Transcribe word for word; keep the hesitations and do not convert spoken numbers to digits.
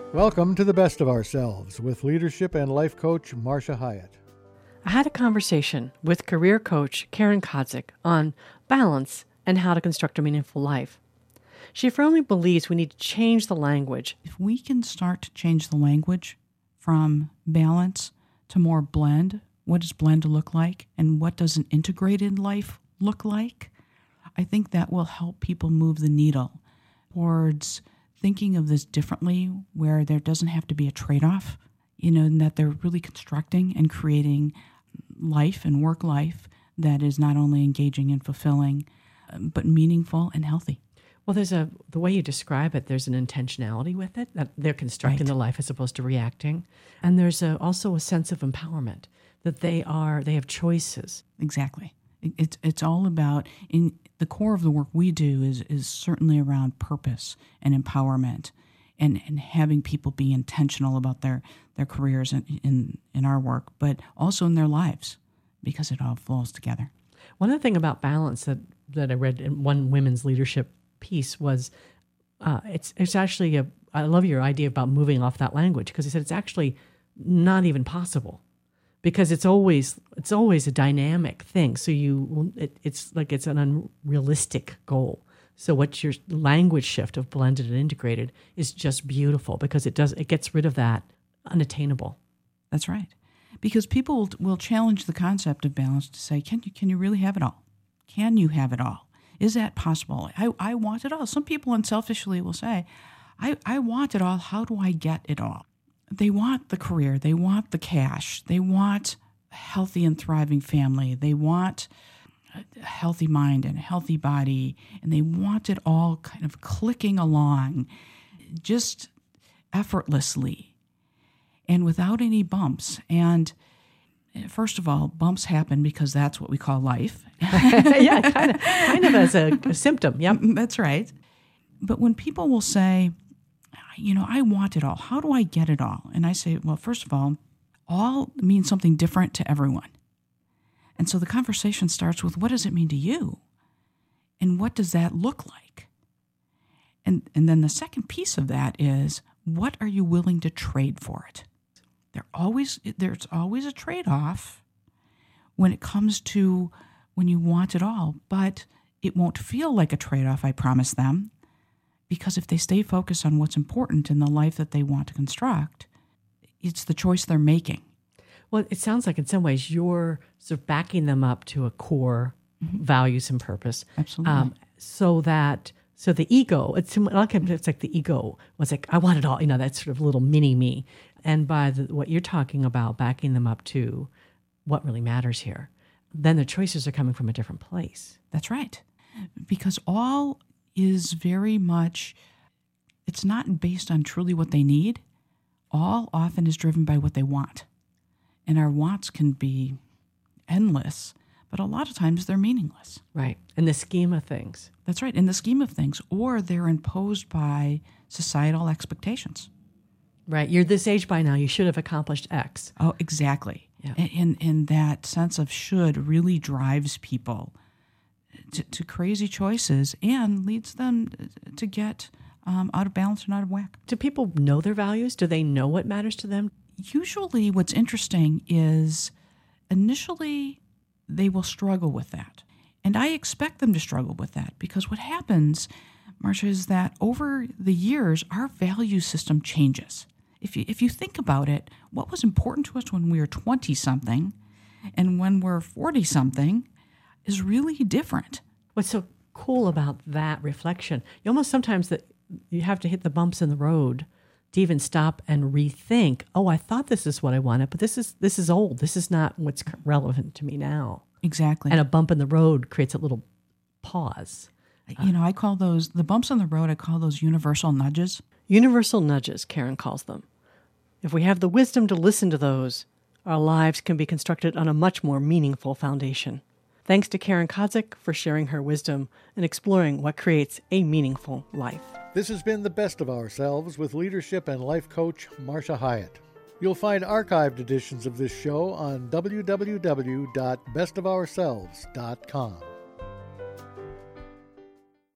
Welcome to the Best of Ourselves with leadership and life coach Marcia Hyatt. I had a conversation with career coach Karen Kodzik on balance and how to construct a meaningful life. She firmly believes we need to change the language. If we can start to change the language from balance to more blend, what does blend look like and what does an integrated life look like? I think that will help people move the needle towards thinking of this differently, where there doesn't have to be a trade-off, you know, and that they're really constructing and creating life and work life that is not only engaging and fulfilling, but meaningful and healthy. Well, there's a, the way you describe it, there's an intentionality with it, that they're constructing Right. the life as opposed to reacting. And there's a, also a sense of empowerment, that they are, they have choices. Exactly. It- It's it's all about, in the core of the work we do is is certainly around purpose and empowerment, and, and having people be intentional about their, their careers in, in in our work, but also in their lives, because it all flows together. One other thing about balance that, that I read in one women's leadership piece was, uh, it's it's actually a, I love your idea about moving off that language, because he said it's actually not even possible. Because it's always it's always a dynamic thing, so you it, it's like it's an unrealistic goal. So what your language shift of blended and integrated is just beautiful, because it does it gets rid of that unattainable. That's right, because people will, will challenge the concept of balance to say, can you can you really have it all? Can you have it all? Is that possible? I, I want it all. Some people unselfishly will say, I, I want it all. How do I get it all? They want the career, they want the cash, they want a healthy and thriving family, they want a healthy mind and a healthy body, and they want it all kind of clicking along just effortlessly and without any bumps. And first of all, bumps happen because that's what we call life. yeah, kind of, kind of as a, a symptom. Yep. That's right. But when people will say, you know, I want it all. How do I get it all? And I say, well, first of all, all means something different to everyone. And so the conversation starts with, what does it mean to you? And what does that look like? And and then the second piece of that is, what are you willing to trade for it? There always there's always a trade-off when it comes to when you want it all, but it won't feel like a trade-off, I promise them. Because if they stay focused on what's important in the life that they want to construct, it's the choice they're making. Well, it sounds like in some ways you're sort of backing them up to a core mm-hmm. values and purpose. Absolutely. Um, so that, so the ego, it's, it's like the ego was like, I want it all, you know, that sort of little mini me. And by the, what you're talking about, backing them up to what really matters here, then the choices are coming from a different place. That's right. Because all is very much, it's not based on truly what they need. All often is driven by what they want. And our wants can be endless, but a lot of times they're meaningless. Right. In the scheme of things. That's right. In the scheme of things. Or they're imposed by societal expectations. Right. You're this age by now. You should have accomplished X. Oh, exactly. Yeah. And, and, and that sense of should really drives people To, to crazy choices and leads them to get um, out of balance and out of whack. Do people know their values? Do they know what matters to them? Usually what's interesting is initially they will struggle with that. And I expect them to struggle with that, because what happens, Marcia, is that over the years, our value system changes. If you, if you think about it, what was important to us when we were twenty-something and when we're forty-something is really different. What's so cool about that reflection, you almost sometimes that you have to hit the bumps in the road to even stop and rethink, oh, I thought this is what I wanted, but this is this is old. This is not what's relevant to me now. Exactly. And a bump in the road creates a little pause. You know, I call those, the bumps in the road, I call those universal nudges. Universal nudges, Karen calls them. If we have the wisdom to listen to those, our lives can be constructed on a much more meaningful foundation. Thanks to Karen Kodzik for sharing her wisdom and exploring what creates a meaningful life. This has been The Best of Ourselves with leadership and life coach Marcia Hyatt. You'll find archived editions of this show on w w w dot best of ourselves dot com.